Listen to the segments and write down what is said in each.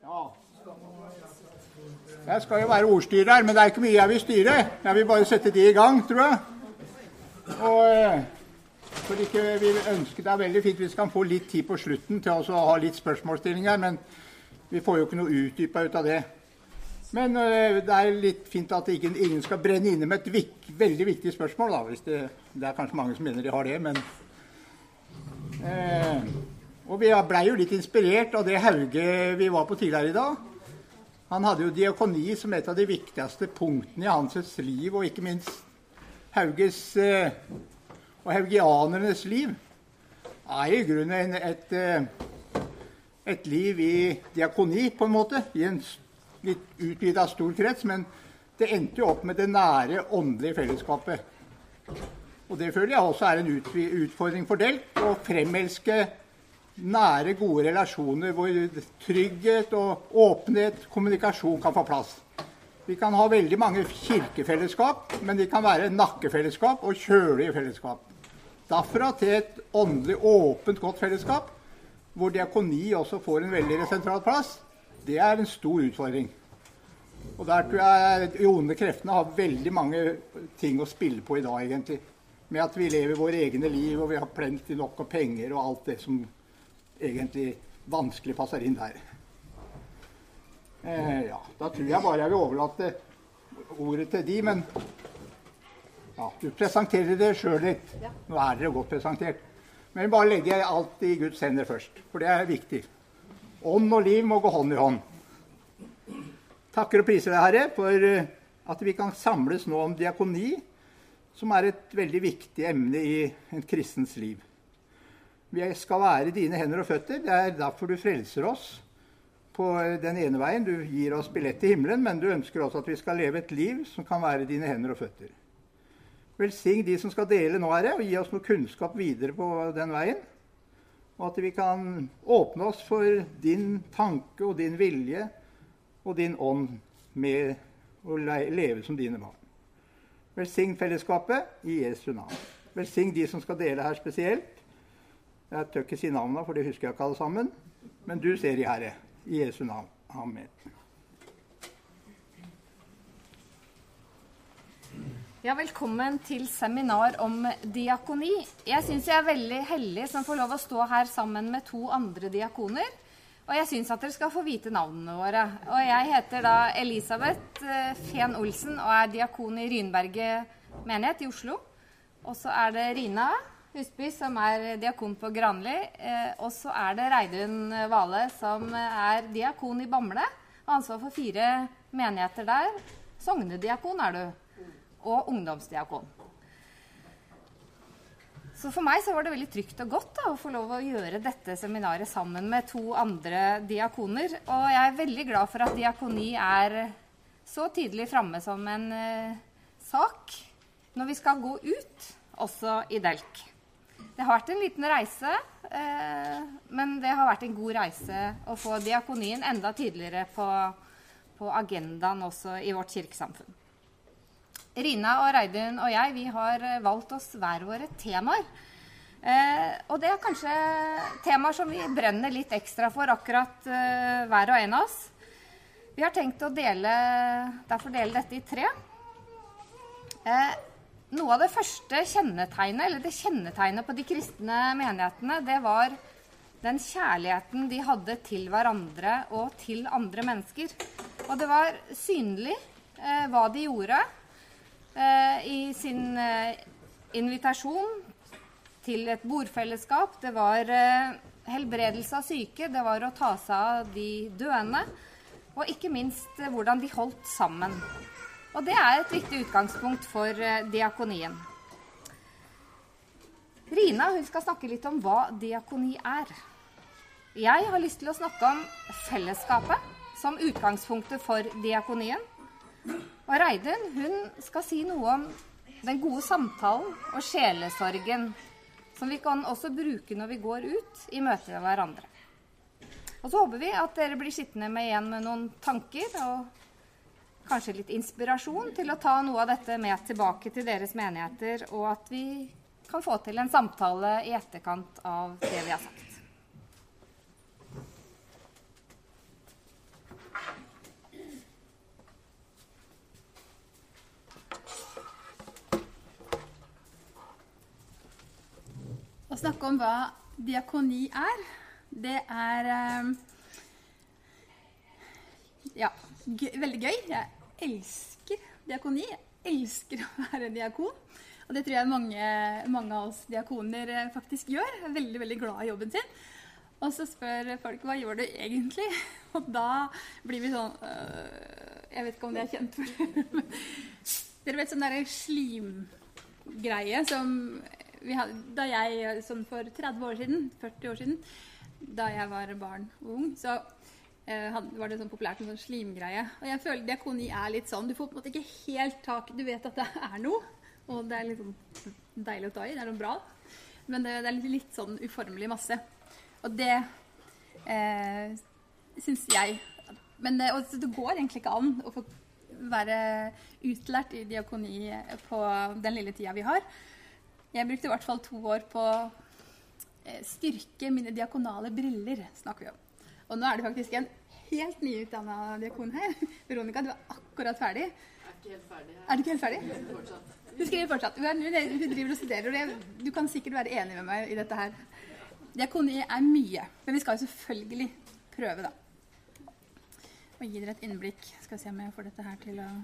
Ja. Jeg skal jo være ordstyrer her, men det er ikke mye jeg vil styre. Jeg vil bare sette det i gang, tror jeg. Og for ikke vi ønsker det er veldig fint hvis vi kan få litt tid på slutten til å ha litt spørsmålsstillinger, men vi får jo ikke noe utdypet ut av det. Men det er litt fint at ingen skal brenne inne med et veldig viktig spørsmål, da, hvis det er kanskje mange som mener de har det, men og vi ble jo litt inspirert av det Hauge vi var på tidligere i dag. Han hadde jo diakoni som et av de viktigste punktene i hans liv, og ikke minst Hauges og haugianernes liv er i grunnen et liv i diakoni på en måte, i en litt utvidet stor krets, men det endte jo opp med det nære åndelige fellesskapet. Og det føler jeg også er en utfordring for del, å fremelske nære, gode relasjoner hvor trygghet og åpenhet, kommunikasjon kan få plass. Vi kan ha veldig mange kirkefellesskap, men de kan være nakkefellesskap og kjølige fellesskap. Derfra til et åndelig åpent godt fellesskap, hvor diakoni også får en veldig sentral plass, det er en stor utfordring. Og der tror jeg de onde kreftene har veldig mange ting å spille på i dag, egentlig. Med at vi lever våre egne liv, og vi har plenty nok av penger, og alt det som egentlig vanskelig passer inn der. Ja, da tror jeg bare jeg vil overlate ordet til de, men ja, du presenterer det selv litt. Nå er dere godt presentert. Men bare legger jeg alt i Guds hender først, for det er viktig. Ånd og liv må gå hånd i hånd. Takker og priser deg, Herre, for at vi kan samles nå om diakoni, som er et veldig viktig emne i en kristens liv. Vi skal være dine hender og føtter. Det er derfor du frelser oss på den ene veien. Du gir oss billett til himmelen, men du ønsker også at vi skal leve et liv som kan være dine hender og føtter. Velsign de som skal dele nå, Herre, og gi oss noe kunnskap videre på den veien. Og at vi kan åpne oss for din tanke og din vilje og din ånd med å leve som dine barn. Velsign fellesskapet i Jesu navn. Velsign de som skal dele her spesielt. Jeg tør ikke si navnene, for det husker jeg ikke alle sammen. Men du ser de, Herre, i Jesu navn. Amen. Ja, velkommen til seminar om diakoni. Jeg synes jeg er veldig heldig som får lov å stå her sammen med 2 andre diakoner. Og jeg synes at dere skal få vite navnene våre. Og jeg heter da Elisabeth Fehn Olsen og er diakon i Rynberget menighet i Oslo. Og så er det Rina Husby som er diakon på Granli. Og så er det Reidun Vale som er diakon i Bamble. Og ansvar for 4 menigheter der. Sognediakon er du. Og ungdomsdiakon. Så for meg så var det veldig trygt og godt da, å få lov å gjøre dette seminaret sammen med 2 andre diakoner. Og jeg er veldig glad for at diakoni er så tydelig fremme som en sak når vi skal gå ut, også i Delk. Det har vært en liten reise, men det har vært en god reise å få diakonien enda tydeligere på agendaen også i vårt kirkesamfunn. Rina og Reidun og jeg, vi har valgt oss hver våre temaer. Og det er kanskje temaer som vi brenner litt ekstra for akkurat hver og en av oss. Vi har tenkt å derfor dele dette i 3. Noe av det første kjennetegnet, eller det kjennetegnet på de kristne menighetene, det var den kjærligheten de hadde til hverandre og til andre mennesker. Og det var synlig hva de gjorde i sin invitasjon til et bordfellesskap. Det var helbredelse av syke, det var å ta seg av de døende, og ikke minst hvordan de holdt sammen. Og det er et viktig utgangspunkt for diakonien. Rina, hun skal snakke litt om hva diakoni er. Jeg har lyst til å snakke om fellesskapet som utgangspunktet for diakonien. Og Reidun, hun skal si noe om den gode samtalen og sjelesorgen, som vi kan også bruke når vi går ut i møte med hverandre. Og så håper vi at dere blir sittende med noen tanker, og kanskje litt inspirasjon til å ta noe av dette med tilbake til deres menigheter, og at vi kan få til en samtale i etterkant av det vi har sagt. å snakke om hva diakoni er. Det er veldig gøy. Jeg elsker diakoni. Jeg elsker å være diakon. Og det tror jeg mange av oss diakoner faktisk gjør. Jeg er veldig, veldig glad i jobben sin. Og så spør folk, hva gjør du egentlig? Og da blir vi sånn, jeg vet ikke om det er kjent for dere. Dere vet sånn der slimgreie som vi hadde, da jeg, sånn for 30 år siden, 40 år siden, da jeg var barn og ung, så var det sånn populært med sånn slimgreie. Og jeg føler diakoni er litt sånn, du får på en måte ikke helt tak, du vet at det er noe, og det er litt sånn deilig å ta i, det er noe bra. Men det er litt sånn uformelig masse. Og det synes jeg, men det går egentlig ikke an å få være utlært i diakoni på den lille tida vi har. Jeg brukte i hvert fall 2 år på styrke mine diakonale briller, snakker vi om. Og nå er det faktisk en helt nyutdannet diakon her. Veronica, du er akkurat ferdig. Jeg er ikke helt ferdig. Er du ikke helt ferdig? Jeg skriver fortsatt. Du skriver fortsatt. Hun driver og studerer, og du kan sikkert være enig med meg i dette her. Diakoni er mye, men vi skal jo selvfølgelig prøve da. Og gi dere et innblikk. Skal vi se om jeg får dette her til å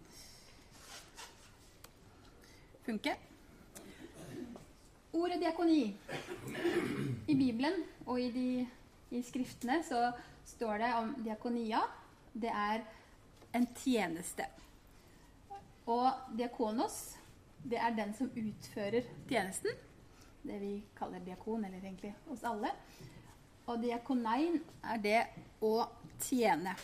funke. Ordet diakoni. I Bibelen og i skriftene så står det om diakonia. Det er en tjeneste. Og diakonos, det er den som utfører tjenesten. Det vi kaller diakon, eller egentlig hos alle. Og diakonein er det å tjene.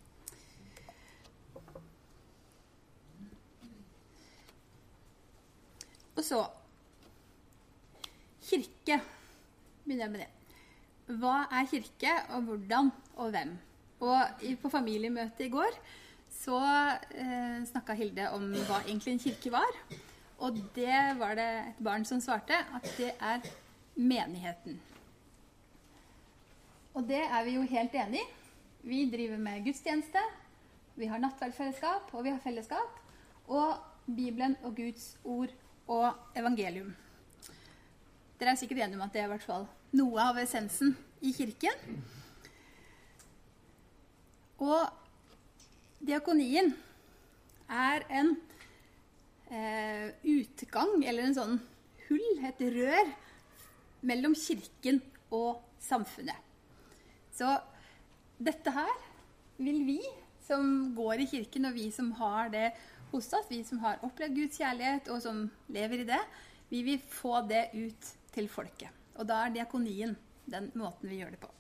Og så kirke. Begynner jeg med det. Hva er kirke, og hvordan, og hvem? Og på familiemøtet i går så snakket Hilde om hva egentlig en kirke var. Og det var det et barn som svarte, at det er menigheten. Og det er vi jo helt enige i. Vi driver med gudstjeneste, vi har nattverdfellesskap, og vi har fellesskap, og Bibelen og Guds ord og evangelium. Dere er sikkert enige om at det er i hvert fall noe av essensen i kirken. Og diakonien er en utgang, eller en sånn hull, et rør, mellom kirken og samfunnet. Så dette her vil vi som går i kirken, og vi som har det hos oss, vi som har opplevd Guds kjærlighet, og som lever i det, vi vil få det ut til folket. Og da er diakonien den måten vi gjør det på.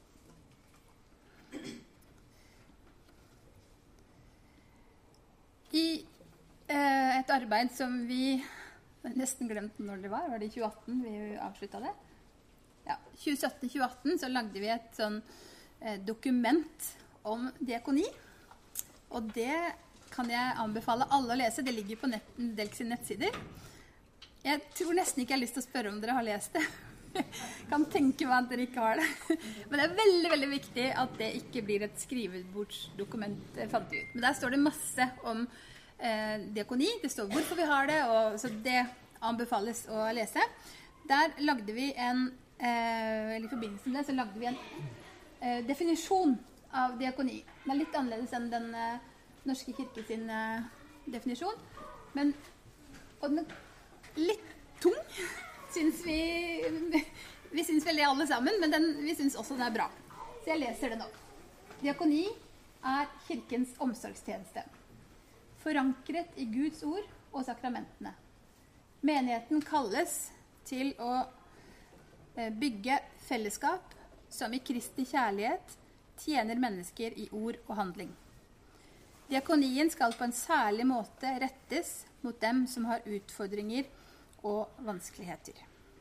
I et arbeid som vi nesten glemte når det var det i 2018 vi avsluttet det? Ja, 2017-2018 så lagde vi et sånn dokument om diakoni, og det kan jeg anbefale alle å lese. Det ligger på Delks nettsider. Jeg tror nesten ikke jeg har lyst til å spørre om dere har lest det. Kan tenke meg at dere ikke har det. Men det er veldig, veldig viktig at det ikke blir et skrivebordsdokument, fant vi ut. Men der står det masse om diakoni. Det står hvorfor vi har det, og så det anbefales å lese. Der lagde vi eller i forbindelse med det, så lagde vi en definisjon av diakoni. Den er litt annerledes enn den norske kirke sin definisjon. Og den er litt tung, synes vi. Vi synes vel det alle sammen, men vi synes også den er bra. Så jeg leser den opp. Diakoni er kirkens omsorgstjeneste, forankret i Guds ord og sakramentene. Menigheten kalles til å bygge fellesskap som i Kristi kjærlighet tjener mennesker i ord og handling. Diakonien skal på en særlig måte rettes mot dem som har utfordringer og vanskeligheter.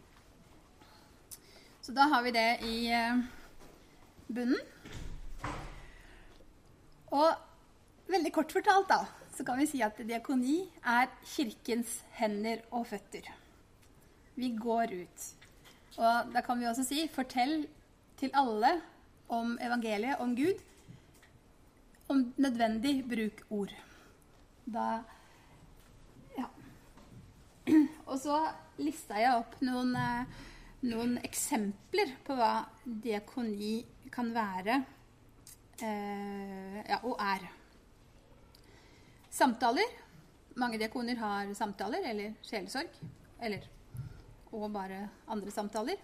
Så da har vi det i bunnen. Og veldig kort fortalt da, så kan vi si at diakoni er kirkens hender og føtter. Vi går ut. Og da kan vi også si, fortell til alle om evangeliet, om Gud, om nødvendig bruk ord. Da, ja. Og så listet jeg opp noen noen eksempler på hva diakoni kan være og er. Samtaler. Mange diakoner har samtaler, eller sjelesorg, og bare andre samtaler.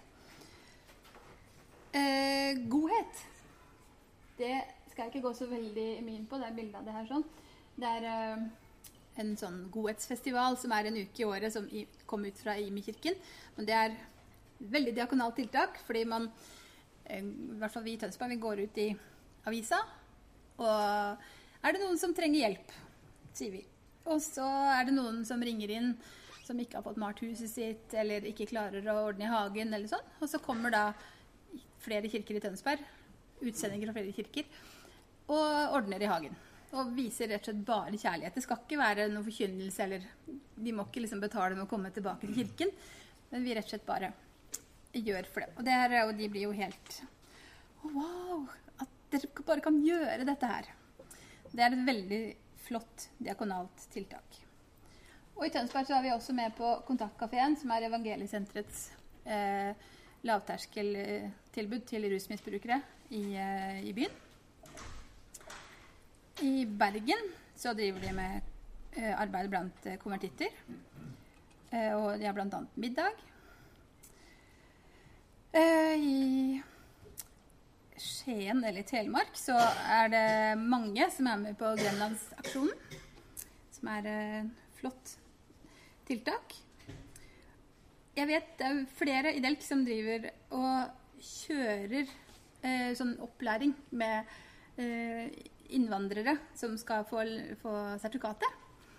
Godhet. Det skal jeg ikke gå så veldig mye inn på, det bildet av det her sånn. Det en sånn godhetsfestival som en uke i året som kom ut fra Imi-kirken. Men det veldig diakonalt tiltak, fordi man, i hvert fall vi i Tønsberg, vi går ut i avisa, og det noen som trenger hjelp, sier vi. Og så det noen som ringer inn, som ikke har fått malt huset sitt, eller ikke klarer å ordne i hagen, eller sånn. Og så kommer da flere kirker i Tønsberg, utsendinger fra flere kirker, og ordner i hagen. Og viser rett og slett bare kjærlighet. Det skal ikke være noen forkynnelse, eller de må ikke liksom betale med å komme tilbake til kirken, men vi rett og slett bare gjør for det. Og de blir jo helt, wow, at dere bare kan gjøre dette her. Det et veldig flott diakonalt tiltak. Og i Tønsberg så vi også med på Kontaktkaféen, som Evangeliesenterets lavterskeltilbud til rusmisbrukere i byen. I Bergen så driver de med arbeid blant konvertitter, og de har blant annet middag. I Skien eller Telemark så det mange som med på Grenlandsaksjonen, som flott tiltak. Jeg vet det flere i Delk som driver og kjører sånn opplæring med innvandrere som skal få sertifikatet.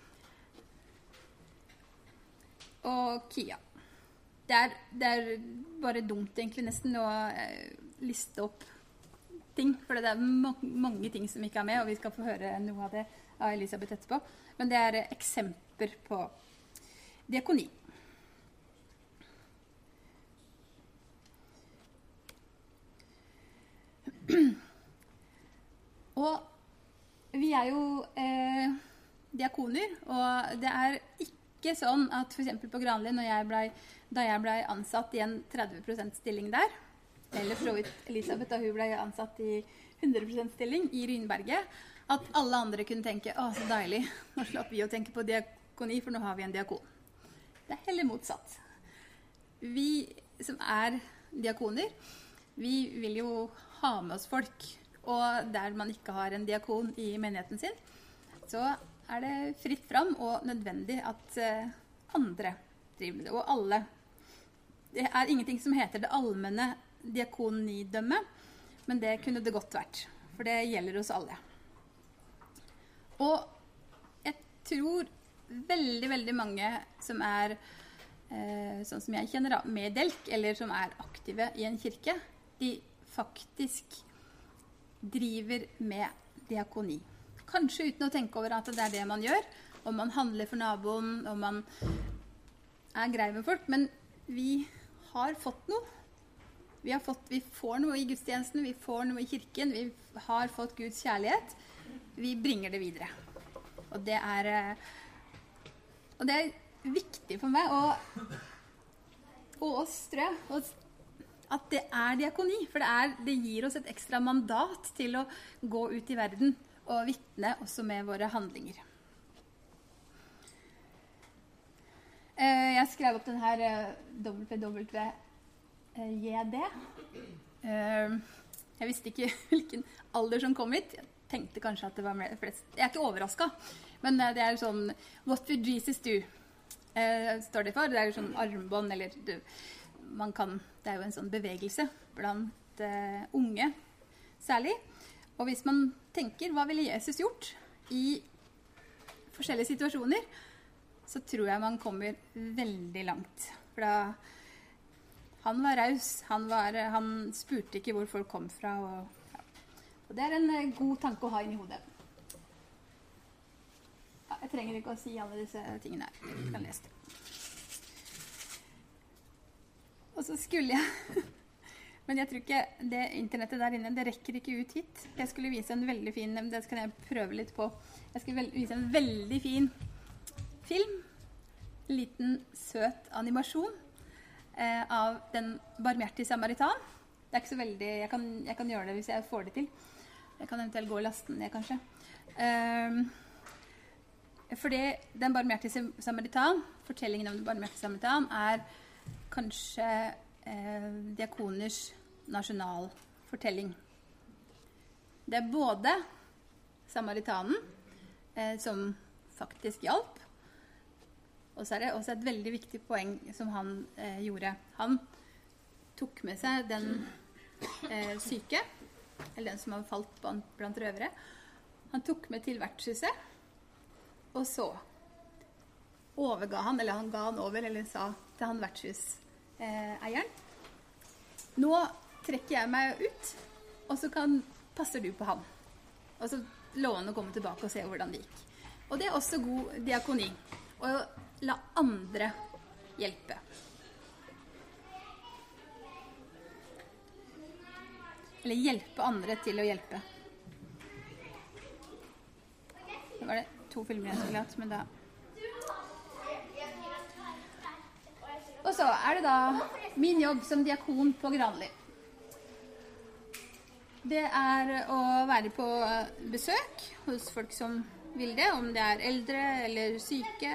Og KIA. Det bare dumt egentlig nesten å liste opp ting, for det mange ting som ikke med, og vi skal få høre noe av det av Elisabeth etterpå. Men det eksempler på diakoni. Og vi jo diakoner, og det ikke sånn at for eksempel på Granli, da jeg ble ansatt i en 30% stilling der, eller for Elisabeth da hun ble ansatt i 100% stilling i Rynberget, at alle andre kunne tenke, så deilig, nå slapp vi å tenke på diakoni, for nå har vi en diakon. Det heller motsatt. Vi som diakoner, vi vil jo ha med oss folk, og der man ikke har en diakon i menigheten sin, så det fritt fram og nødvendig at andre driver med det, og alle. Det ingenting som heter det allmenne diakonidømme, men det kunne det godt vært, for det gjelder oss alle. Og jeg tror veldig, veldig mange som sånn som jeg kjenner da, med Delk, eller som aktive i en kirke, de faktisk driver med diakoni. Kanskje uten å tenke over at det det man gjør, om man handler for naboen, om man grei med folk, men vi har fått noe. Vi får noe i gudstjenesten, vi får noe i kirken, vi har fått Guds kjærlighet. Vi bringer det videre. Og det viktig for meg, og oss, tror jeg, at det diakoni, for det gir oss et ekstra mandat til å gå ut i verden og vitne også med våre handlinger. Jeg skrev opp den her WWJD. Jeg visste ikke hvilken alder som kom hit. Jeg tenkte kanskje at det var flest. Jeg ikke overrasket, men det sånn What would Jesus do? Står det for. Det sånn armbånd, eller det jo en sånn bevegelse blant unge særlig. Og hvis man tenker, hva ville Jesus gjort i forskjellige situasjoner, så tror jeg man kommer veldig langt. For han var raus, han spurte ikke hvor folk kom fra, og det en god tanke å ha inn i hodet. Ja, jeg trenger ikke å si alle disse tingene her, jeg kan lese det. Og så skulle jeg, men jeg tror ikke det internettet der inne, det rekker ikke ut hit. Jeg skulle vise en veldig fin, det skal jeg prøve litt på. Jeg skulle vise en veldig fin film, en liten søt animasjon, av den barmhjertige samaritan. Det ikke så veldig, jeg kan gjøre det hvis jeg får det til. Jeg kan eventuelt gå og laste den ned, kanskje. Fordi den barmhjertige samaritan, fortellingen om den barmhjertige samaritan, kanskje diakoners nasjonalfortelling. Det både samaritanen, som faktisk hjalp, og så det også et veldig viktig poeng som han gjorde. Han tok med seg den syke, eller den som hadde falt blant røvere. Han tok med til vertshuset, og så overga han, eller han ga han over, eller sa til han vertshuseieren, nå trekker jeg meg ut, og så passer du på han. Og så lover han å komme tilbake og se hvordan det gikk. Og det også god diakoni, å la andre hjelpe. Eller hjelpe andre til å hjelpe. Det var det 2 filmer jeg skulle hatt, men da... Og så det da min jobb som diakon på Granli. Det å være på besøk hos folk som vil det, om det eldre eller syke.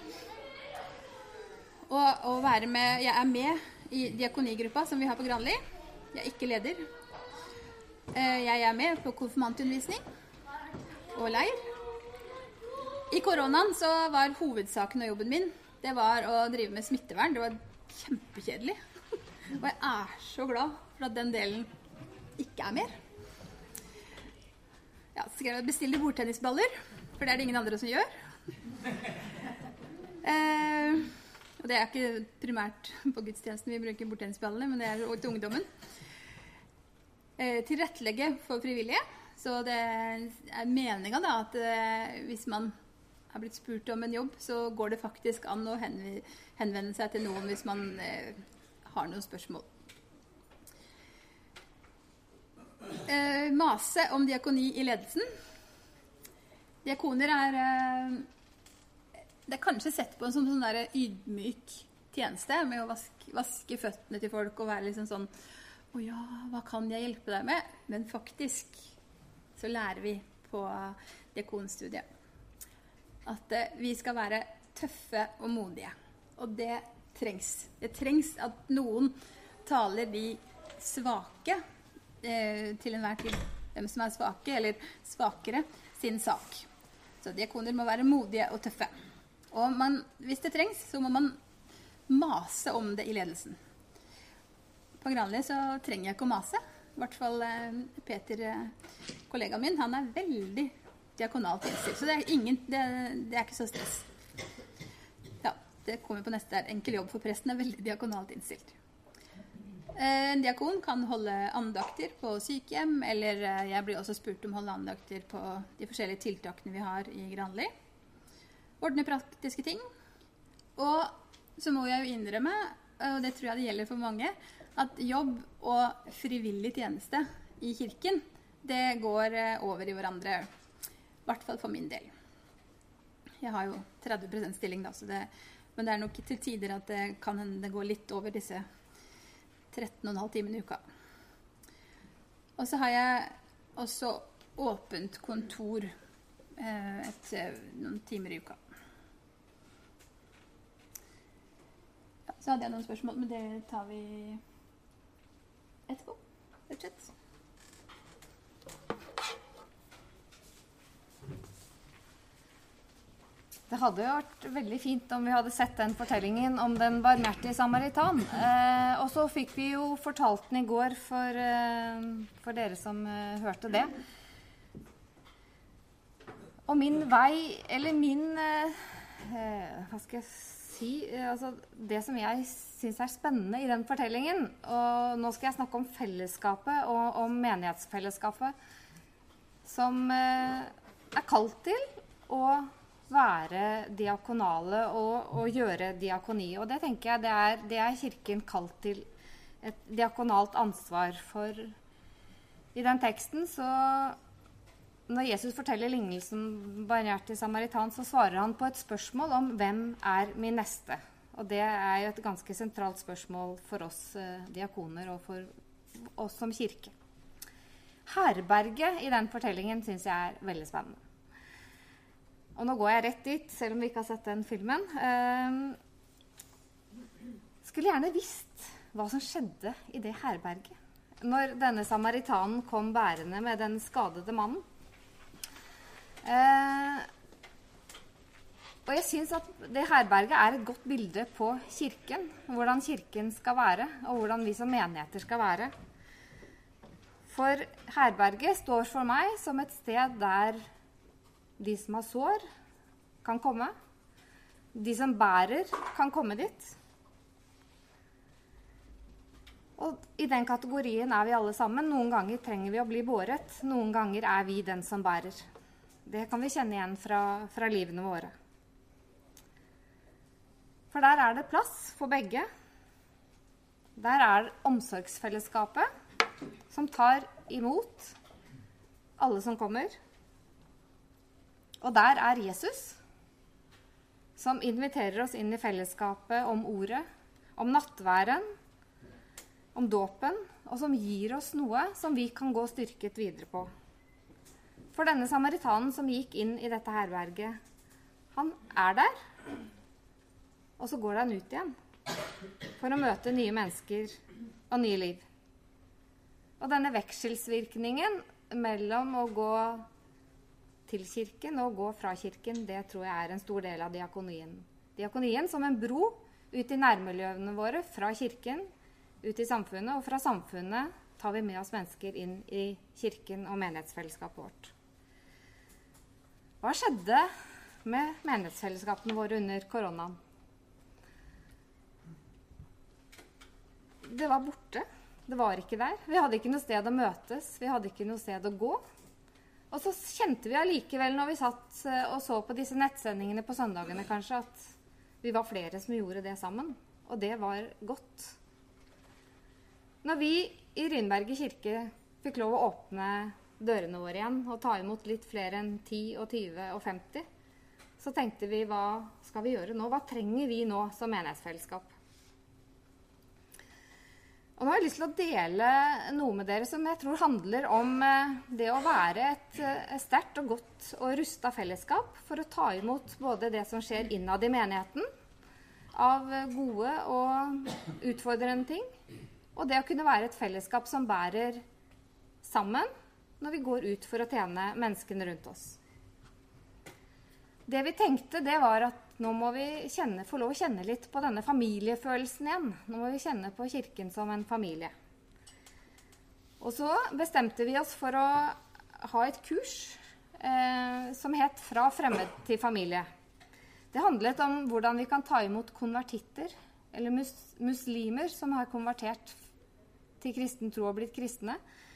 Og være med, jeg med i diakonigruppa som vi har på Granli. Jeg ikke leder. Jeg med på konfirmantundervisning og leir. I koronaen så var hovedsaken av jobben min, det var å drive med smittevern. Det var kjempekjedelig. Og jeg så glad for at den delen ikke mer. Ja, så skal jeg bestille bordtennisballer, for det det ingen andre som gjør. Og det ikke primært på gudstjenesten vi bruker bordtennisballene, men det til ungdommen. Tilrettelegge for frivillige. Så det meningen da, at hvis man har blitt spurt om en jobb, så går det faktisk an å henvende seg til noen hvis man har noen spørsmål. Mase om diakoni i ledelsen. Diakoner det kanskje sett på som sånn der ydmyk tjeneste med å vaske føttene til folk og være liksom sånn, å ja, hva kan jeg hjelpe deg med? Men faktisk så lærer vi på diakonstudiet at vi skal være tøffe og modige. Og det trengs. Det trengs at noen taler de svake til enhver tid. Dem som svake eller svakere sin sak. Så diakoner må være modige og tøffe. Og hvis det trengs, så må man mase om det i ledelsen. På Granli så trenger jeg ikke å mase. I hvert fall Peter, kollegaen min, han veldig diakonalt innstilt. Så det ikke så stress. Ja, det kommer på neste der. Enkel jobb for presten veldig diakonalt innstilt. En diakon kan holde andakter på sykehjem, eller jeg blir også spurt om å holde andakter på de forskjellige tiltakene vi har i Granli. Ordne praktiske ting. Og så må jeg jo innrømme, og det tror jeg det gjelder for mange, at jobb og frivillig tjeneste i kirken, det går over i hverandre. I hvert fall for min del. Jeg har jo 30% stilling da, men det nok til tider at det kan hende det går litt over disse 13,5 timer i uka. Og så har jeg også åpent kontor noen timer i uka. Ja, så hadde jeg noen spørsmål, men det tar vi etterpå, rett og slett. Det hadde jo vært veldig fint om vi hadde sett den fortellingen om den barmhjertige samaritan. Og så fikk vi jo fortalt den i går for dere som hørte det. Og min vei, eller hva skal jeg si, altså det som jeg synes spennende i den fortellingen, og nå skal jeg snakke om fellesskapet og om menighetsfellesskapet, som kalt til å være diakonale og gjøre diakoni. Og det tenker jeg, det kirken kalt til et diakonalt ansvar for. I den teksten, så når Jesus forteller lignelsen barmhjertig samaritan, så svarer han på et spørsmål om hvem min neste. Og det er jo et ganske sentralt spørsmål for oss diakoner og for oss som kirke. Herberget i den fortellingen synes jeg er veldig spennende. Og nå går jeg rett dit, selv om vi ikke har sett den filmen. Skulle gjerne visst hva som skjedde i det herberget når denne samaritanen kom bærende med den skadede mannen. Og jeg synes at det herberget er et godt bilde på kirken, hvordan kirken skal være, og hvordan vi som menigheter skal være. For herberget står for meg som et sted der de som har sår, kan komme. De som bærer, kan komme dit. Og i den kategorien er vi alle sammen. Noen ganger trenger vi å bli båret. Noen ganger er vi den som bærer. Det kan vi kjenne igjen fra livene våre. For der er det plass for begge. Der er omsorgsfellesskapet som tar imot alle som kommer. Og der er Jesus som inviterer oss inn i fellesskapet om ordet, om nattværen, om dåpen, og som gir oss noe som vi kan gå styrket videre på. For denne samaritanen som gikk inn i dette herberget, han er der, og så går han ut igjen for å møte nye mennesker og nye liv. Og denne vekselsvirkningen mellom å gå til kirken og gå fra kirken, det tror jeg er en stor del av diakonien. Diakonien som en bro ut i nærmiljøene våre fra kirken, ut i samfunnet, og fra samfunnet tar vi med oss mennesker inn i kirken og menighetsfellesskapet vårt. Hva skjedde med menighetsfellesskapene våre under koronaen? Det var borte. Det var ikke der. Vi hadde ikke noe sted å møtes. Vi hadde ikke noe sted å gå. Og så kjente vi allikevel når vi satt og så på disse nettsendingene på søndagene kanskje, at vi var flere som gjorde det sammen. Og det var godt. Når vi i Rynberget kirke fikk lov å åpne dørene våre igjen og ta imot litt flere enn 10 og 20 og 50, så tenkte vi, hva skal vi gjøre nå? Hva trenger vi nå som menighetsfellesskap? Og nå har jeg lyst til å dele noe med dere som jeg tror handler om det å være et sterkt og godt og rustet fellesskap for å ta imot både det som skjer innad i menigheten, av gode og utfordrende ting, og det å kunne være et fellesskap som bærer sammen når vi går ut for å tjene menneskene rundt oss. Det vi tenkte, det var at nå må vi få lov å kjenne litt på denne familiefølelsen igjen. Nå må vi kjenne på kirken som en familie. Og så bestemte vi oss for å ha et kurs som het Fra fremmed til familie. Det handlet om hvordan vi kan ta imot konvertitter, eller muslimer som har konvertert til kristen tro og blitt kristne.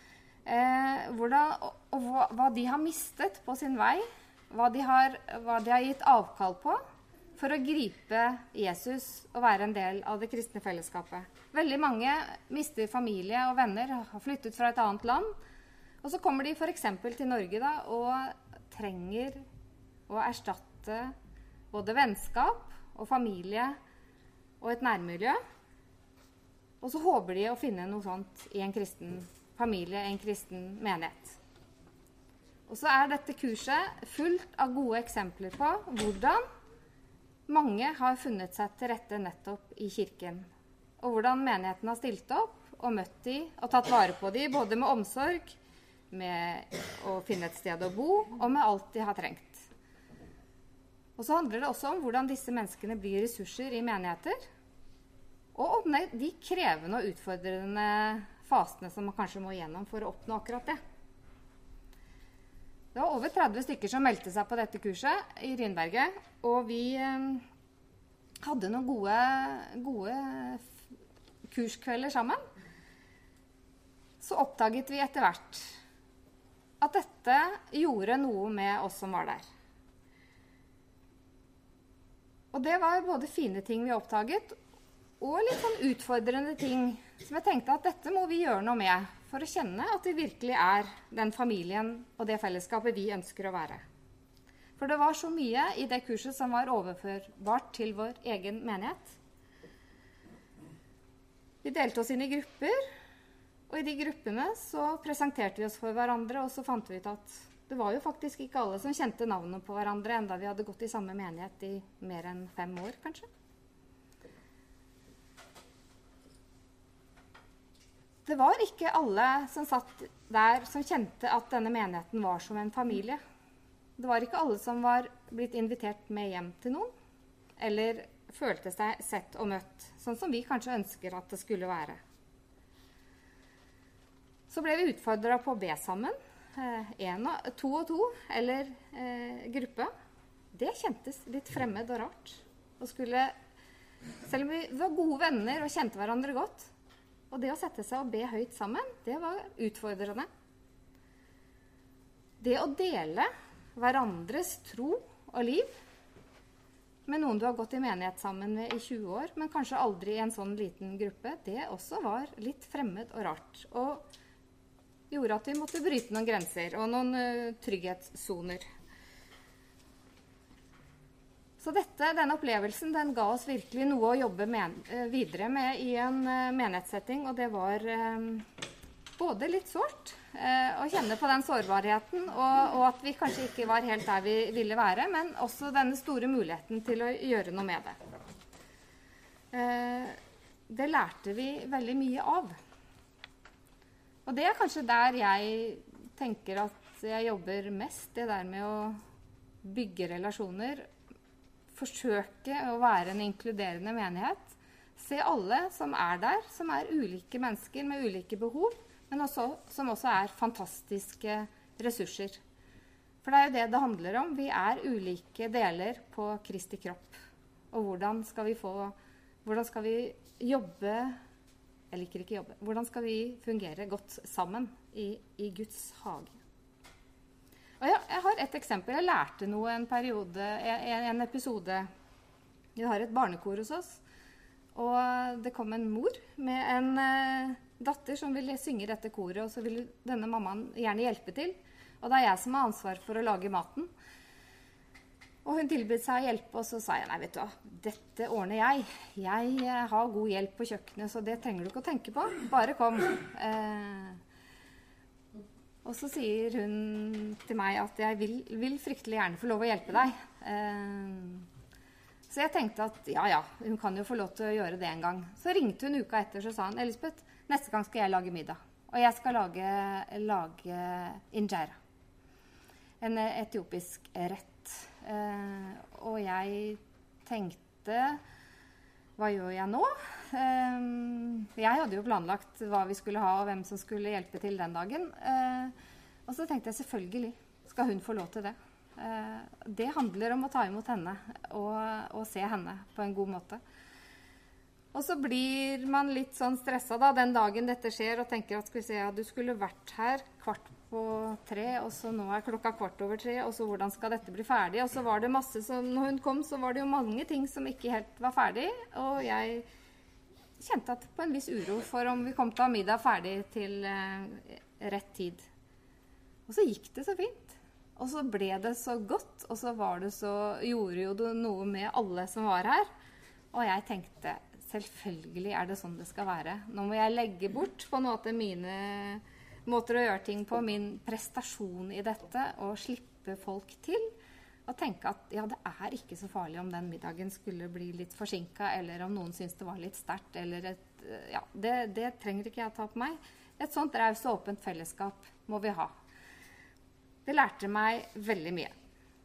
Hva de har mistet på sin vei, hva de har gitt avkall på for å gripe Jesus og være en del av det kristne fellesskapet. Veldig mange mister familie og venner, har flyttet fra et annet land, og så kommer de for eksempel til Norge da, og trenger å erstatte både vennskap og familie og et nærmiljø. Og så håper de å finne noe sånt i en kristen familie, en kristen menighet. Og så er dette kurset fullt av gode eksempler på hvordan mange har funnet seg til rette nettopp i kirken. Og hvordan menigheten har stilt opp og møtt de og tatt vare på de, både med omsorg, med å finne et sted å bo, og med alt de har trengt. Og så handler det også om hvordan disse menneskene blir ressurser i menigheter, og om de krevende og utfordrende fasene som man kanskje må gjennom for å oppnå akkurat det. Det var over 30 stykker som meldte seg på dette kurset i Rynberget, og vi hadde noen gode kurskvelder sammen. Så oppdaget vi etter hvert at dette gjorde noe med oss som var der. Og det var både fine ting vi oppdaget, og litt sånn utfordrende ting som jeg tenkte at dette må vi gjøre noe med for å kjenne at vi virkelig er den familien og det fellesskapet vi ønsker å være. For det var så mye i det kurset som var overførbart til vår egen menighet. Vi delte oss inn i grupper, og i de gruppene så presenterte vi oss for hverandre, og så fant vi ut at det var jo faktisk ikke alle som kjente navnet på hverandre, enda vi hadde gått i samme menighet i mer enn 5 år, kanskje. Det var ikke alle som satt der som kjente at denne menigheten var som en familie. Det var ikke alle som var blitt invitert med hjem til noen, eller følte seg sett og møtt, sånn som vi kanskje ønsker at det skulle være. Så ble vi utfordret på å be sammen, 2 og 2, eller gruppe. Det kjentes litt fremmed og rart. Selv om vi var gode venner og kjente hverandre godt, og det å sette seg og be høyt sammen, det var utfordrende. Det å dele hverandres tro og liv med noen du har gått i menighet sammen med i 20 år, men kanskje aldri i en sånn liten gruppe, det også var litt fremmed og rart. Og gjorde at vi måtte bryte noen grenser og noen trygghetssoner. Så denne opplevelsen, den ga oss virkelig noe å jobbe videre med i en menighetssetting, og det var både litt sårt å kjenne på den sårbarheten, og at vi kanskje ikke var helt der vi ville være, men også denne store muligheten til å gjøre noe med det. Det lærte vi veldig mye av. Og det er kanskje der jeg tenker at jeg jobber mest, det der med å bygge relasjoner, forsøke å være en inkluderende menighet, se alle som er der, som er ulike mennesker med ulike behov, men også, som også er fantastiske ressurser. For det er jo det det handler om. Vi er ulike deler på Kristi kropp. Og hvordan skal vi jobbe, jeg liker ikke jobbe, hvordan skal vi fungere godt sammen i Guds hage? Og ja, jeg har et eksempel. Jeg lærte noe en episode. Vi har et barnekor hos oss, og det kom en mor med en datter som ville synge dette koret, og så ville denne mammaen gjerne hjelpe til. Og det er jeg som har ansvar for å lage maten. Og hun tilbød seg å hjelpe, og så sa jeg, nei, vet du hva, dette ordner jeg. Jeg har god hjelp på kjøkkenet, så det trenger du ikke å tenke på. Bare kom. Og så sier hun til meg at jeg vil fryktelig gjerne få lov å hjelpe deg. Så jeg tenkte at ja, hun kan jo få lov til å gjøre det en gang. Så ringte hun uka etter, så sa hun, Elisabeth, neste gang skal jeg lage middag. Og jeg skal lage injera. En etiopisk rett. Og jeg tenkte, hva gjør jeg nå? Jeg hadde jo planlagt hva vi skulle ha, og hvem som skulle hjelpe til den dagen. Og så tenkte jeg, selvfølgelig skal hun få lov til det. Det handler om å ta imot henne og se henne på en god måte. Og så blir man litt sånn stresset da, den dagen dette skjer, og tenker at du skulle vært her 2:45, og så nå er klokka 2:15, og så hvordan skal dette bli ferdig? Og så var det masse som, når hun kom, så var det jo mange ting som ikke helt var ferdig, og jeg kjente at på en viss uro for om vi kom til å ha middag ferdig til rett tid. Og så gikk det så fint. Og så ble det så godt, og så gjorde jo det noe med alle som var her. Og jeg tenkte, selvfølgelig er det sånn det skal være. Nå må jeg legge bort på en måte mine måter å gjøre ting på, min prestasjon i dette, og slippe folk til. Og tenke at ja, det er ikke så farlig om den middagen skulle bli litt forsinket, eller om noen synes det var litt sterkt, eller det trenger ikke jeg ta på meg. Et sånt raust og åpent fellesskap må vi ha. Det lærte meg veldig mye.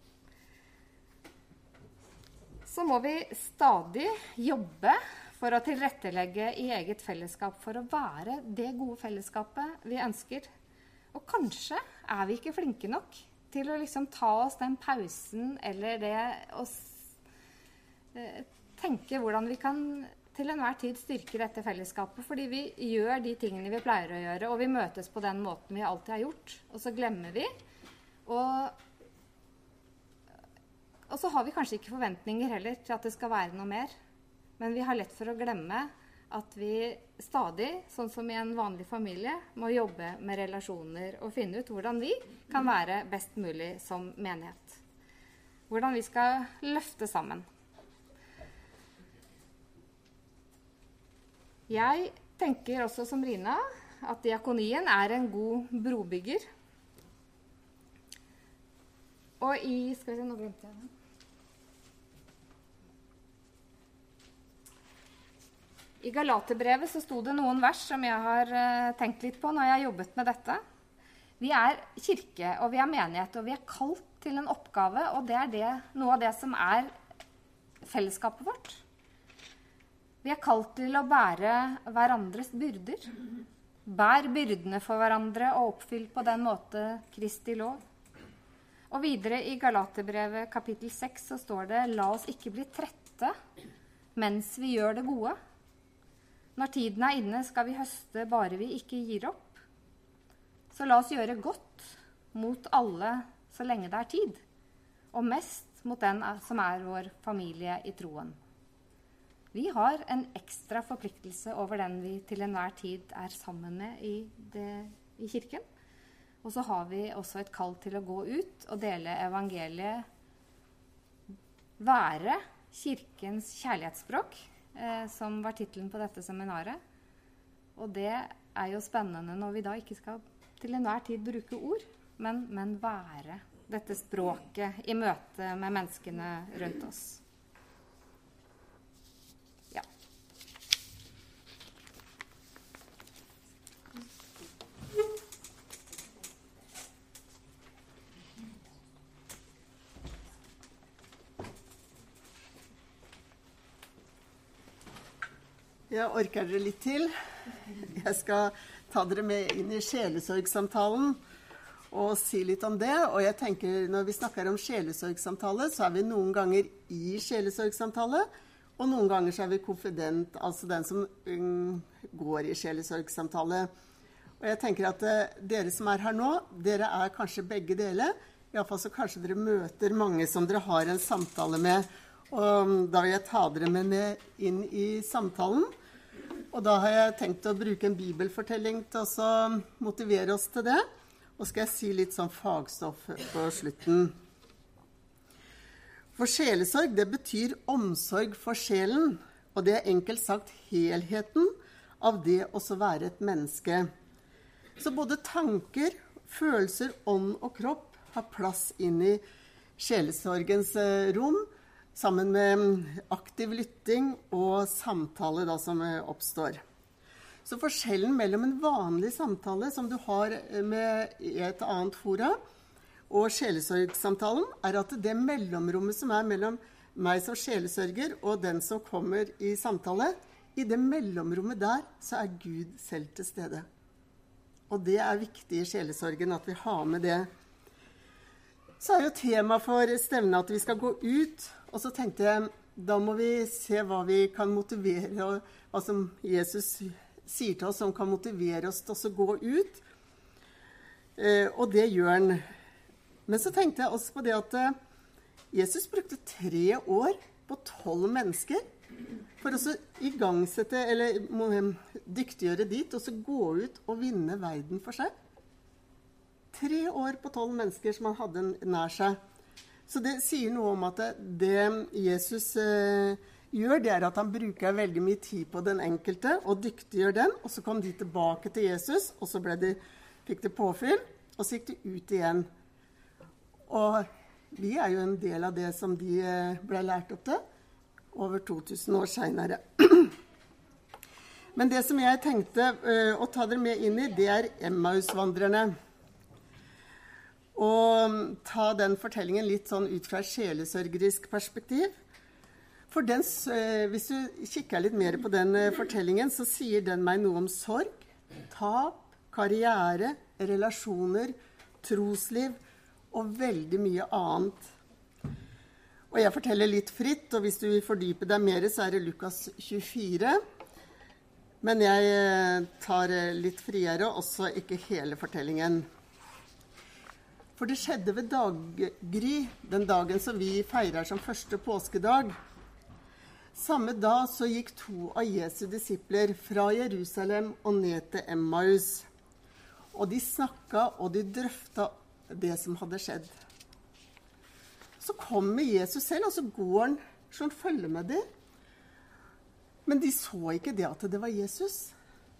Så må vi stadig jobbe for å tilrettelegge i eget fellesskap, for å være det gode fellesskapet vi ønsker. Og kanskje er vi ikke flinke nok til å liksom ta oss den pausen, eller det å tenke hvordan vi kan til enhver tid styrke dette fellesskapet, fordi vi gjør de tingene vi pleier å gjøre, og vi møtes på den måten vi alltid har gjort, og så glemmer vi. Og så har vi kanskje ikke forventninger heller til at det skal være noe mer. Men vi har lett for å glemme at vi stadig, sånn som i en vanlig familie, må jobbe med relasjoner og finne ut hvordan vi kan være best mulig som menighet. Hvordan vi skal løfte sammen. Jeg tenker også som Rina at diakonien er en god brobygger. Og skal vi se, nå glemte jeg det. I Galaterbrevet så sto det noen vers som jeg har tenkt litt på når jeg har jobbet med dette. Vi er kirke, og vi er menighet, og vi er kalt til en oppgave, og det er noe av det som er fellesskapet vårt. Vi er kalt til å bære hverandres byrder. Bær byrdene for hverandre og oppfyll på den måte Kristi lov. Og videre i Galaterbrevet kapittel 6 så står det: La oss ikke bli trette mens vi gjør det gode. Når tiden er inne skal vi høste bare vi ikke gir opp. Så la oss gjøre godt mot alle så lenge det er tid, og mest mot den som er vår familie i troen. Vi har en ekstra forpliktelse over den vi til enhver tid er sammen med i kirken. Og så har vi også et kall til å gå ut og dele evangeliet, være kirkens kjærlighetsspråk, som var titelen på dette seminaret. Og det er jo spennende når vi da ikke skal til enhver tid bruke ord, men være dette språket i møte med menneskene rundt oss. Ja. Jeg orker dere litt til. Jeg skal ta dere med inn i sjelesorgsamtalen og si litt om det. Og jeg tenker, når vi snakker om sjelesorgsamtale, så er vi noen ganger i sjelesorgsamtale, og noen ganger så er vi konfident, altså den som går i sjelesorgsamtale. Og jeg tenker at dere som er her nå, dere er kanskje begge deler. I hvert fall så kanskje dere møter mange som dere har en samtale med. Og da vil jeg ta dere med inn i samtalen. Og da har jeg tenkt å bruke en bibelfortelling til å motivere oss til det. Og skal jeg si litt sånn fagstoff på slutten. For sjelesorg, det betyr omsorg for sjelen. Og det er enkelt sagt helheten av det å være et menneske. Så både tanker, følelser, ånd og kropp har plass inn i sjelesorgens rom, sammen med aktiv lytting og samtale da, som oppstår. Så forskjellen mellom en vanlig samtale som du har med et annet fora, og sjelesorgsamtalen, er at det mellomrommet som er mellom meg som sjelesørger og den som kommer i samtale, i det mellomrommet der så er Gud selv til stede. Og det er viktig i sjelesorgen at vi har med det. Så er jo tema for stevnet at vi skal gå ut, og så tenkte jeg, da må vi se hva vi kan motivere, og hva som Jesus sier til oss som kan motivere oss til å gå ut. Og det gjør han. Men så tenkte jeg også på det at Jesus brukte 3 år på 12 mennesker for å igangsette, eller dyktiggjøre dit, og så gå ut og vinne verden for seg. 3 år på 12 mennesker som han hadde nær seg. Så det sier noe om at det Jesus gjør, det er at han bruker veldig mye tid på den enkelte, og dyktiggjør den, og så kom de tilbake til Jesus, og så fikk de påfyll, og så gikk de ut igjen. Og vi er jo en del av det som de ble lært opp til, over 2000 år senere. Men det som jeg tenkte å ta dere med inn i, det er Emmausvandrerne. Og ta den fortellingen litt sånn ut fra et sjelesørgerisk perspektiv. For hvis du kikker litt mer på den fortellingen, så sier den meg noe om sorg, tap, karriere, relasjoner, trosliv og veldig mye annet. Og jeg forteller litt fritt, og hvis du vil fordype deg mer, så er det Lukas 24. Men jeg tar litt friere, også ikke hele fortellingen. For det skjedde ved daggry, den dagen som vi feirer som første påskedag. Samme dag så gikk 2 av Jesu disipler fra Jerusalem og ned til Emmaus. Og de snakket og de drøftet det som hadde skjedd. Så kommer Jesus selv, og så går han sånn følge med dem. Men de så ikke det at det var Jesus.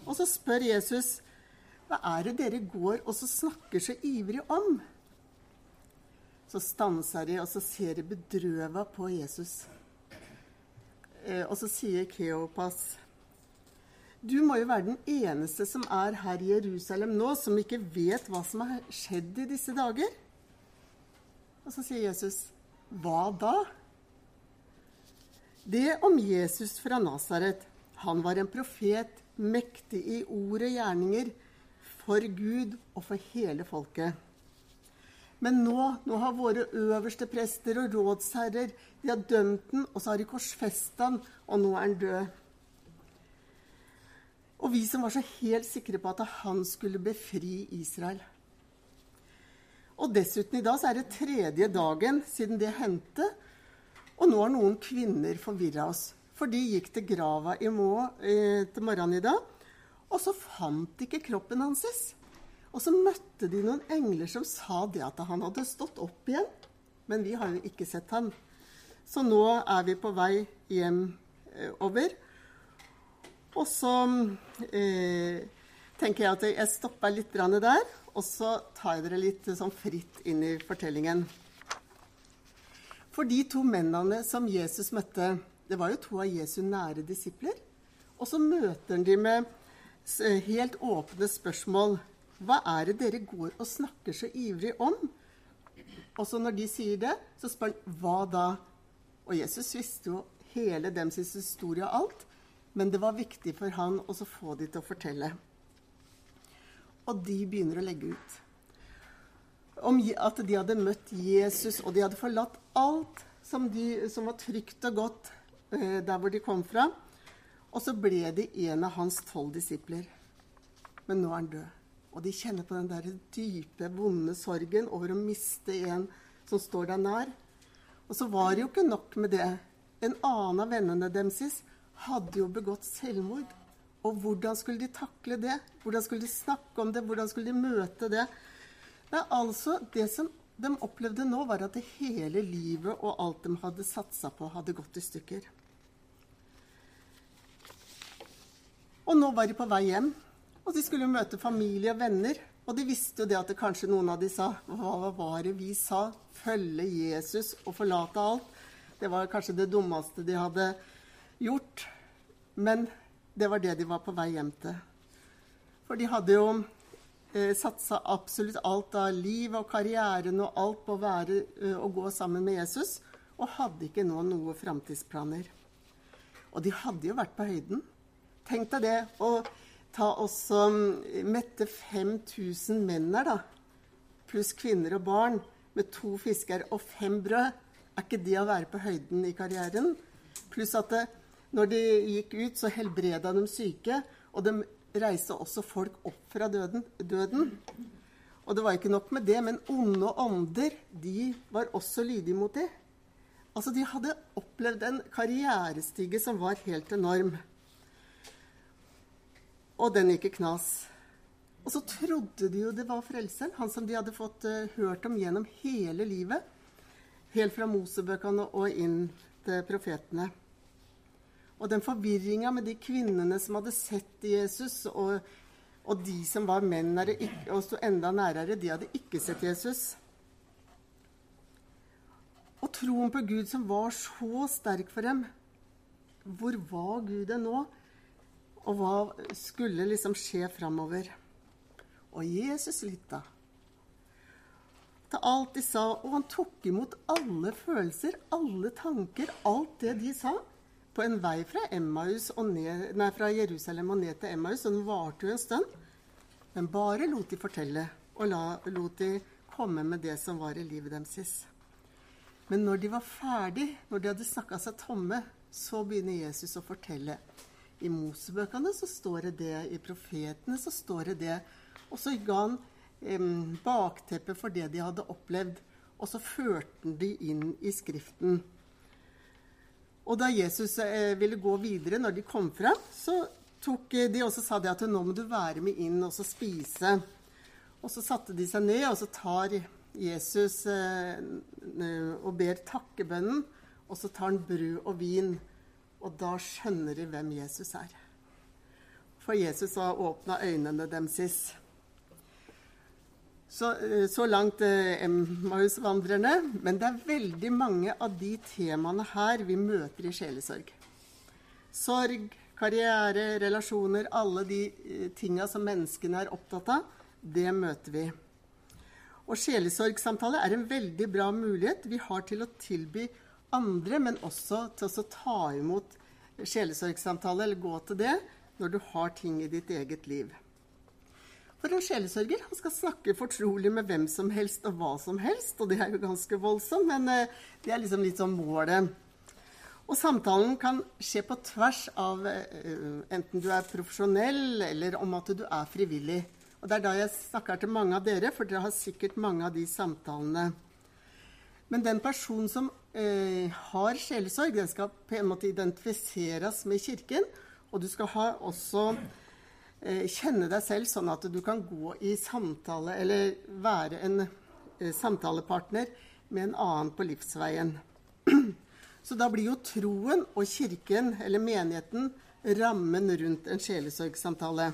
Og så spør Jesus, hva er det dere går og så snakker så ivrig om? Så stanser de, og så ser de bedrøvet på Jesus. Og så sier Kleopas, du må jo være den eneste som er her i Jerusalem nå, som ikke vet hva som har skjedd i disse dager. Og så sier Jesus, hva da? Det om Jesus fra Nazaret. Han var en profet, mektig i ord og gjerninger, for Gud og for hele folket. Men nå har våre øverste prester og rådsherrer, de har dømt den, og så har de korsfestet den, og nå er han død. Og vi som var så helt sikre på at han skulle befri Israel. Og dessuten i dag så er det 3. dagen siden det hendte, og nå har noen kvinner forvirret oss. For de gikk til grava til morgenen i dag, og så fant de ikke kroppen hans. Og så møtte de noen engler som sa det at han hadde stått opp igjen. Men vi har jo ikke sett han. Så nå er vi på vei hjem over. Og så tenker jeg at jeg stopper litt der, og så tar jeg dere litt sånn fritt inn i fortellingen. For de 2 mennene som Jesus møtte, det var jo 2 av Jesu nære disipler. Og så møter han de med helt åpne spørsmål. Hva er det dere går og snakker så ivrig om? Og så når de sier det, så spør han, hva da? Og Jesus visste jo hele deres historie og alt, men det var viktig for han å få de til å fortelle. Og de begynner å legge ut om at de hadde møtt Jesus, og de hadde forlatt alt som var trygt og godt der hvor de kom fra. Og så ble de en av hans 12 disipler. Men nå er han død. Og de kjenner på den der dype, vonde sorgen over å miste en som står der nær. Og så var det jo ikke nok med det. En annen av vennene deres hadde jo begått selvmord. Og hvordan skulle de takle det? Hvordan skulle de snakke om det? Hvordan skulle de møte det? Det er altså det som de opplevde nå, var at det hele livet og alt de hadde satset på, hadde gått i stykker. Og nå var de på vei hjem. Og de skulle møte familie og venner, og de visste jo det at kanskje noen av de sa, hva var det vi sa? Følge Jesus og forlate alt. Det var kanskje det dummeste de hadde gjort, men det var det de var på vei hjem til. For de hadde jo satset absolutt alt av liv og karrieren og alt på å gå sammen med Jesus, og hadde ikke nå noe fremtidsplaner. Og de hadde jo vært på høyden. Tenk deg det, og ta også mette 5000 menn da, pluss kvinner og barn, med 2 fisker og 5 brød. Er ikke det å være på høyden i karrieren? Pluss at når de gikk ut, så helbredet de syke, og de reiste også folk opp fra døden. Og det var ikke nok med det, men onde ånder, de var også lydige mot det. Altså, de hadde opplevd en karrierestige som var helt enorm. Og den gikk i knas. Og så trodde de jo det var frelseren, han som de hadde fått hørt om gjennom hele livet, helt fra Mosebøkene og inn til profetene. Og den forvirringen med de kvinnene som hadde sett Jesus, og de som var menn og stod enda nærere, de hadde ikke sett Jesus. Og troen på Gud som var så sterk for dem, hvor var Gud nå? Og hva skulle liksom skje fremover? Og Jesus lyttet til alt de sa, og han tok imot alle følelser, alle tanker, alt det de sa, på en vei fra fra Jerusalem og ned til Emmaus, og den varte jo en stund. Men bare lot de fortelle, og lot de komme med det som var i livet deres. Men når de var ferdig, når de hadde snakket seg tomme, så begynner Jesus å fortelle. I Mosebøkene så står det det, i profetene så står det det, og så ga han bakteppet for det de hadde opplevd, og så førte han de inn i skriften. Og da Jesus ville gå videre, når de kom frem, så tok de også sa det at nå må du være med inn og så spise. Og så satte de seg ned, og så tar Jesus og ber takkebønnen, og så tar han brød og vin, og da skjønner de hvem Jesus er. for Jesus har åpnet øynene demsis. Så langt Emmaus-vandrerne, men det er veldig mange av de temaene her vi møter i sjelesorg. Sorg, karriere, relasjoner, alle de tingene som menneskene er opptatt av, det møter vi. Og sjelesorgsamtale er en veldig bra mulighet vi har til å tilby andre, men også til å ta imot sjelesorgsamtale, eller gå til det, når du har ting i ditt eget liv. For en sjelesorger, han skal snakke fortrolig med hvem som helst og hva som helst, og det er jo ganske voldsomt, men det er liksom litt sånn målet. Og samtalen kan skje på tvers av enten du er profesjonell, eller om at du er frivillig. Og det er da jeg snakker til mange av dere, for dere har sikkert mange av de samtalene. Men den personen som har sjelesorg, den skal på en måte identifiseres med kirken, og du skal også kjenne deg selv sånn at du kan gå i samtale, eller være en samtalepartner med en annen på livsveien. Så da blir jo troen og kirken, eller menigheten, rammen rundt en sjelesorgsamtale.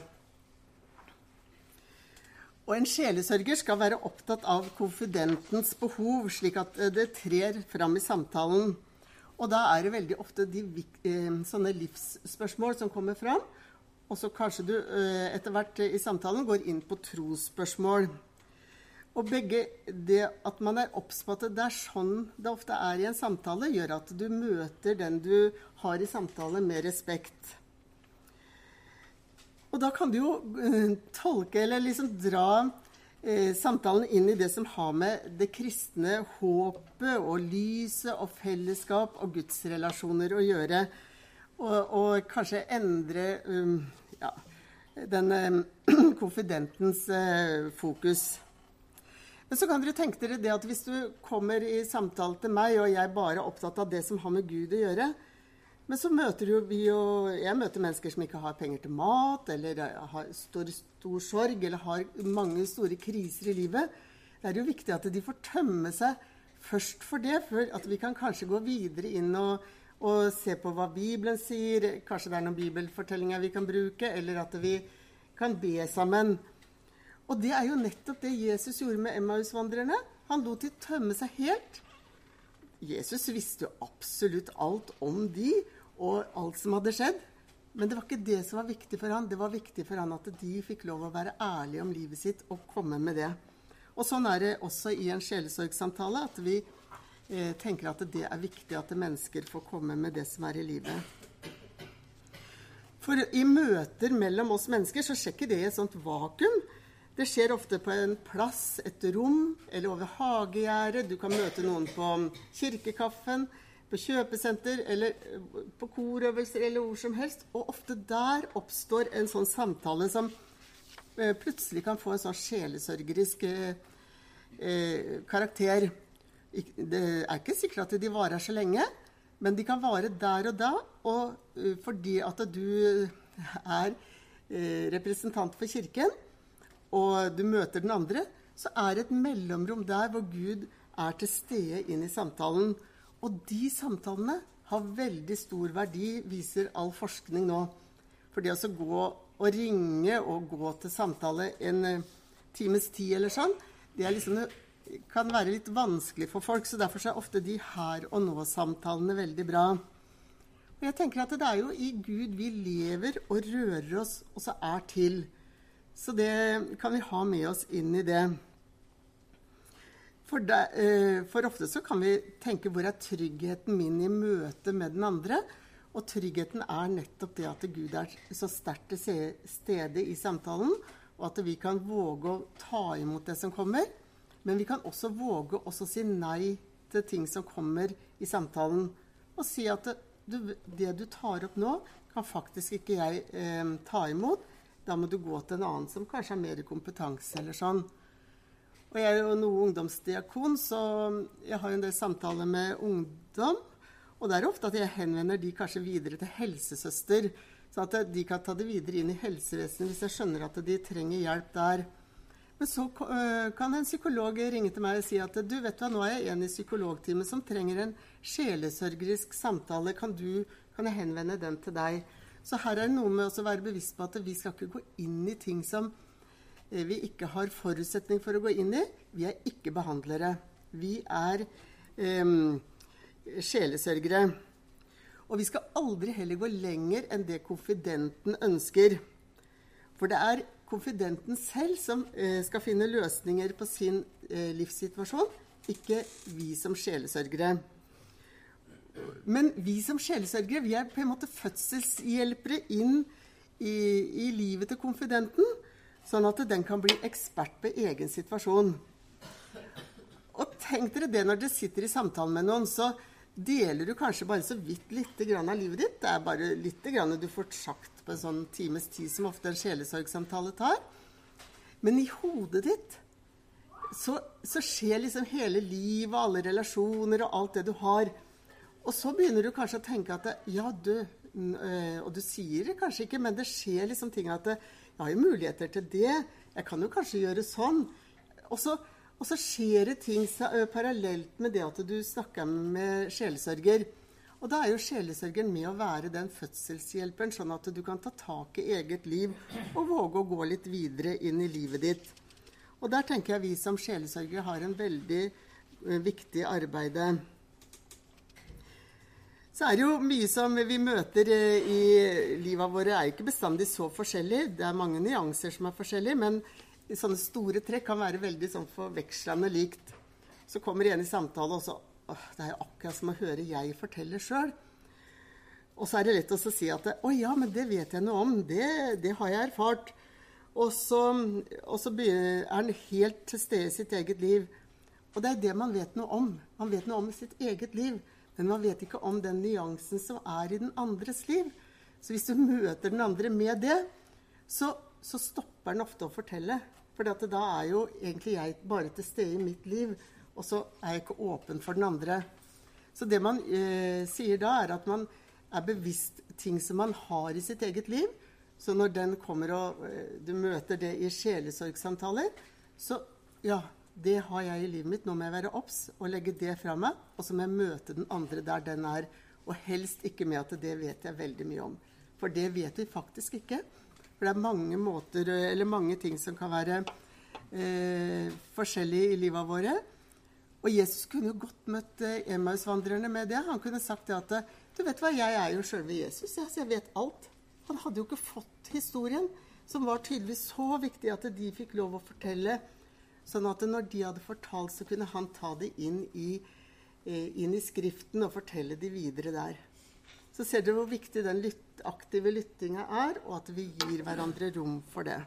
Og en sjelesorger skal være opptatt av konfidentens behov, slik at det trer fram i samtalen. Og da er det veldig ofte sånne livsspørsmål som kommer fram, og så kanskje du etter hvert i samtalen går inn på trosspørsmål. Og begge det at man er obs på at det er sånn det ofte er i en samtale, gjør at du møter den du har i samtale med respekt. Og da kan du jo tolke eller liksom dra samtalen inn i det som har med det kristne håpet og lyset og fellesskap og gudsrelasjoner å gjøre. Og kanskje endre den konfidentens fokus. Men så kan dere tenke dere det at hvis du kommer i samtale til meg, og jeg bare er opptatt av det som har med Gud å gjøre, men så møter jeg møter mennesker som ikke har penger til mat, eller har stor sorg, eller har mange store kriser i livet. Det er jo viktig at de får tømme seg først for det, før at vi kan kanskje gå videre inn og se på hva Bibelen sier. Kanskje det er noen bibelfortellinger vi kan bruke, eller at vi kan be sammen. Og det er jo nettopp det Jesus gjorde med Emmaus-vandrerne. Han lot de tømme seg helt. Jesus visste jo absolutt alt om de, og alt som hadde skjedd. Men det var ikke det som var viktig for han. Det var viktig for han at de fikk lov å være ærlige om livet sitt og komme med det. Og sånn er det også i en sjelesorgsamtale, at vi tenker at det er viktig at mennesker får komme med det som er i livet. For i møter mellom oss mennesker så skjer ikke det i et sånt vakuum. Det skjer ofte på en plass, et rom, eller over hagegjerdet. Du kan møte noen på kirkekaffen, på kjøpesenter, eller på korøvelser, eller hvor som helst. Og ofte der oppstår en sånn samtale som plutselig kan få en sånn sjelesorgerisk karakter. Det er ikke sikkert at de varer så lenge, men de kan vare der og da, og fordi at du er representant for kirken, og du møter den andre, så er det et mellomrom der hvor Gud er til stede inn i samtalen. Og de samtalene har veldig stor verdi, viser all forskning nå. For det å gå og ringe og gå til samtale en times tid eller sånn, det er liksom, kan være litt vanskelig for folk, så derfor er ofte de her og nå-samtalene veldig bra. Og jeg tenker at det er jo i Gud vi lever og rører oss, og så er til. Så det kan vi ha med oss inn i det. For ofte så kan vi tenke hvor er tryggheten min i møte med den andre, og tryggheten er nettopp det at Gud er så sterkt til stede i samtalen, og at vi kan våge å ta imot det som kommer, men vi kan også våge å si nei til ting som kommer i samtalen, og si at det du tar opp nå, kan faktisk ikke jeg ta imot. Da må du gå til en annen som kanskje har mer kompetanse eller sånn. Og jeg er jo noe ungdomsdiakon, så jeg har jo en del samtaler med ungdom, og det er ofte at jeg henvender de kanskje videre til helsesøster, så at de kan ta det videre inn i helsevesenet hvis jeg skjønner at de trenger hjelp der. Men så kan en psykolog ringe til meg og si at du vet hva, nå er jeg en i psykologteamet som trenger en sjelesørgerisk samtale, kan jeg henvende den til deg? Så her det noe med å være bevisst på at vi skal ikke gå inn i ting som vi ikke har forutsetning for å gå inn i. Vi ikke behandlere. Vi sjelesørgere. Og vi skal aldri heller gå lenger enn det konfidenten ønsker. For det konfidenten selv som skal finne løsninger på sin livssituasjon, ikke vi som sjelesørgere. Men vi som sjelesørgere, vi på en måte fødselshjelpere inn i livet til konfidenten, sånn at den kan bli ekspert på egen situasjon. Og tenk dere det når dere sitter i samtalen med noen, så deler du kanskje bare så vidt litt grann av livet ditt. Det bare litt grann du får sagt på en sånn times tid som ofte en sjelesorgsamtale tar. Men i hodet ditt så skjer liksom hele livet, alle relasjoner og alt det du har. Og så begynner du kanskje å tenke at og du sier det kanskje ikke, men det skjer liksom ting at jeg har jo muligheter til det, jeg kan jo kanskje gjøre sånn. Og så skjer det ting parallelt med det at du snakker med sjelesørger. Og da jo sjelesørgeren med å være den fødselshjelperen, sånn at du kan ta tak i eget liv og våge å gå litt videre inn i livet ditt. Og der tenker jeg vi som sjelesørgere har en veldig viktig arbeid. Så det jo mye som vi møter i livet våre ikke bestandig så forskjellig. Det mange nyanser som forskjellige, men sånne store trekk kan være veldig sånn forvekslende likt. Så kommer en i samtale, og så det jo akkurat som å høre jeg fortelle selv. Og så det lett å si at ja, men det vet jeg noe om, det har jeg erfart. Og så han helt til stede i sitt eget liv. Og det det man vet noe om. Man vet noe om sitt eget liv. Men man vet ikke om den nyansen som i den andres liv. Så hvis du møter den andre med det, så stopper den ofte å fortelle. For da jo egentlig jeg bare til stede i mitt liv, og så jeg ikke åpen for den andre. Så det man sier da at man bevisst ting som man har i sitt eget liv. Så når den kommer og du møter det i sjelesorgsamtaler, så ja, det har jeg i livet mitt. Nå må jeg være obs og legge det fra meg, og så må jeg møte den andre der den og helst ikke med at det vet jeg veldig mye om. For det vet vi faktisk ikke. For det mange måter, eller mange ting som kan være forskjellige i livet våre. Og Jesus kunne jo godt møtt Emmausvandrerne med det. Han kunne sagt det at, du vet hva, jeg jo selve Jesus, så jeg vet alt. Han hadde jo ikke fått historien, som var tydeligvis så viktig at de fikk lov å fortelle. Sånn at når de hadde fortalt, så kunne han ta det inn i skriften og fortelle det videre der. Så ser dere hvor viktig den aktive lyttingen og at vi gir hverandre rom for det.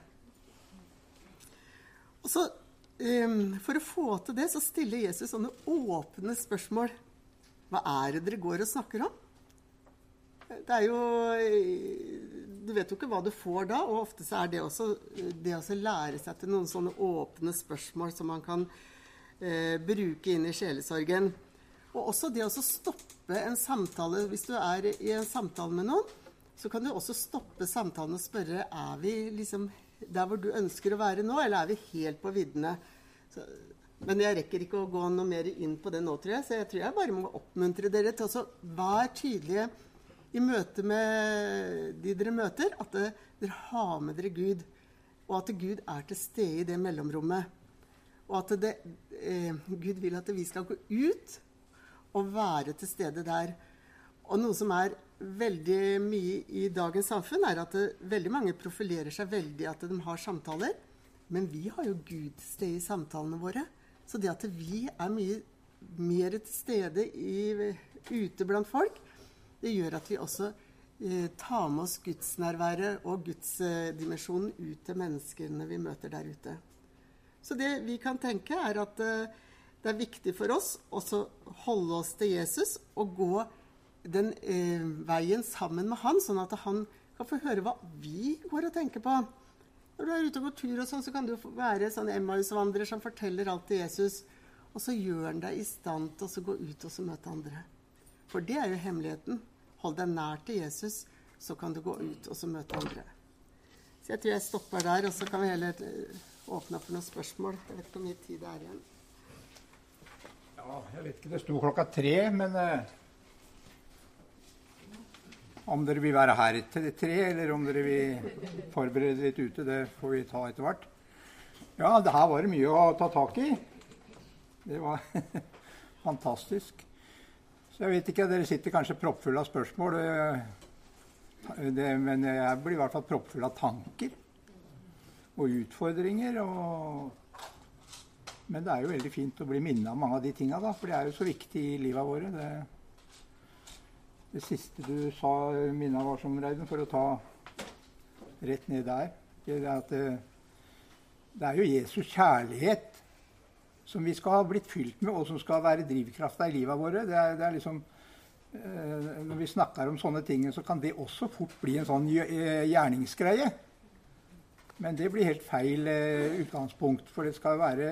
Og så, for å få til det, så stiller Jesus sånne åpne spørsmål. Hva det dere går og snakker om? Det jo du vet jo ikke hva du får da, og ofte så det også det å lære seg til noen sånne åpne spørsmål som man kan bruke inn i sjelesorgen. Og også det å stoppe en samtale. Hvis du i en samtale med noen, så kan du også stoppe samtalen og spørre, vi liksom der hvor du ønsker å være nå, eller vi helt på viddene? Men jeg rekker ikke å gå noe mer inn på det nå, tror jeg, så jeg tror jeg bare må oppmuntre dere til å være tydelige i møte med de dere møter, at dere har med dere Gud, og at Gud til stede i det mellomrommet. Og at Gud vil at vi skal gå ut og være til stede der. Og noe som veldig mye i dagens samfunn, at veldig mange profilerer seg veldig at de har samtaler, men vi har jo Gud til stede i samtalene våre. Så det at vi mye mer til stede ute blant folk, det gjør at vi også tar med oss Guds nærvære og Guds dimensjonen ut til menneskene vi møter der ute. Så det vi kan tenke at det viktig for oss å holde oss til Jesus og gå den veien sammen med han, sånn at han kan få høre hva vi går og tenker på. Når du ute og går tur og sånn, så kan du være sånn Emmausvandrer som forteller alt til Jesus, og så gjør han deg i stand til å gå ut og møte andre. For det jo hemmeligheten. Hold deg nær til Jesus, så kan du gå ut og møte andre. Så jeg tror jeg stopper der, og så kan vi heller åpne for noen spørsmål. Jeg vet ikke hvor mye tid det igjen. Ja, jeg vet ikke, det sto 3:00, men Om dere vil være her til 3, eller om dere vil forberede litt ute, det får vi ta etter hvert. Ja, det her var det mye å ta tak i. Det var fantastisk. Så jeg vet ikke, dere sitter kanskje proppfull av spørsmål, men jeg blir i hvert fall proppfull av tanker og utfordringer. Men det er jo veldig fint å bli minnet om mange av de tingene, da, for det er jo så viktig i livet våre. Det siste du sa, Minna, var som Reiden, for å ta rett ned der. Det er jo Jesus kjærlighet som vi skal ha blitt fylt med, og som skal være drivkrafta i livet våre. Det er liksom, når vi snakker om sånne ting, så kan det også fort bli en sånn gjerningsgreie. Men det blir helt feil utgangspunkt, for det skal være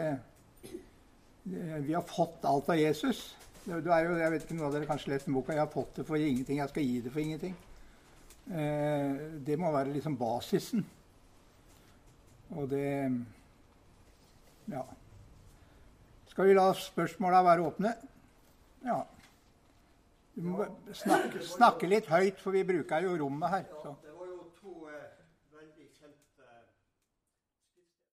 vi har fått alt av Jesus. Jeg vet ikke, noen av dere kanskje lest den boka, jeg har fått det for ingenting, jeg skal gi det for ingenting. Det må være liksom basisen. Og det, ja. Skal vi la spørsmålene være åpne? Ja. Du må snakke litt høyt, for vi bruker jo rommet her. Så.